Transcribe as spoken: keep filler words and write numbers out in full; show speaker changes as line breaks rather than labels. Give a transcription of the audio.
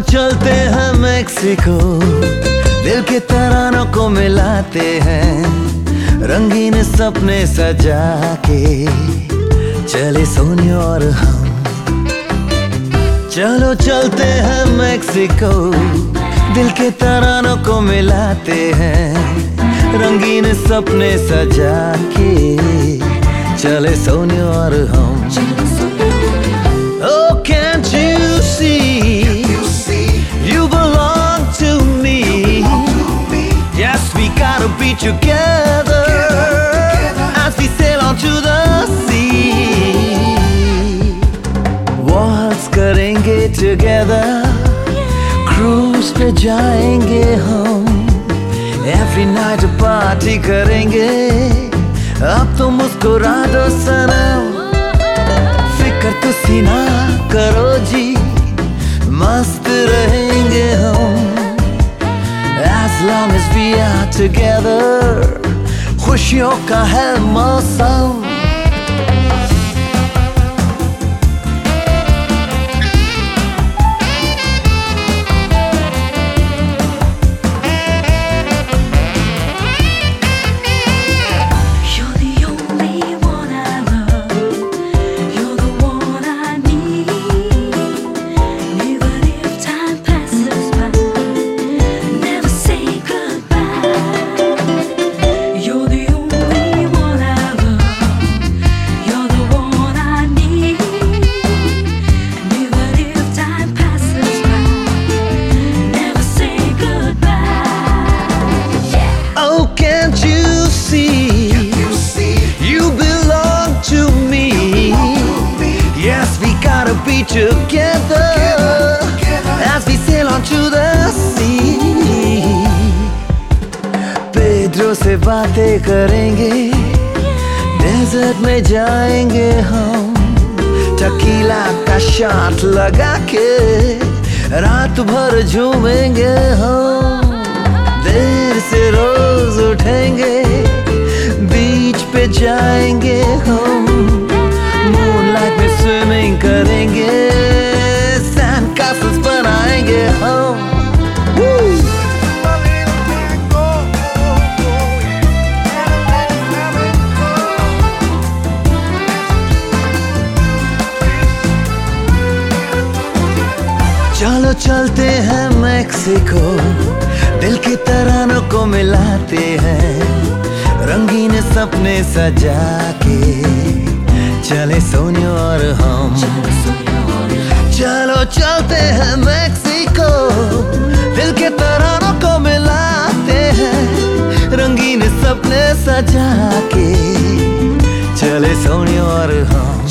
चलते हैं मेक्सिको, दिल के तरानों को मिलाते हैं, रंगीन सपने सजा के चले सोनियो और हम। चलो चलते हैं मेक्सिको, दिल के तरानों को मिलाते हैं, रंगीन सपने सजा के चले सोनियो और हम। Oh, can't you see, you belong to me. Yes, we gotta be together as we sail on to the sea. Waltz करेंगे together, cruise पे जाएंगे हम, every night party करेंगे, अब तो मुस्कुरा दो सनम, फिक्र तो सीना करो जी, मस्त रहेंगे हम, as long as we are together, खुशियों का है मौसम। Be together, together as we sail on to the sea. Pedro से बातें करेंगे, डेजर्ट में जाएंगे हम, टकीला का शॉट लगा के रात भर झूमेंगे हम, देर से रोज उठेंगे, बीच पे जाएंगे हम, मूनलाइट में स्विमिंग करेंगे, सैंड कैसल्स बनाएंगे हम। चलो चलते हैं मेक्सिको, दिल के तरानों को मिलाते हैं, रंगीन सपने सजा के चले सोनियो और हम। चलो चलते हैं मेक्सिको, दिल के तरानों को मिलाते हैं, रंगीन सपने सजा के चले सोनियो और हम।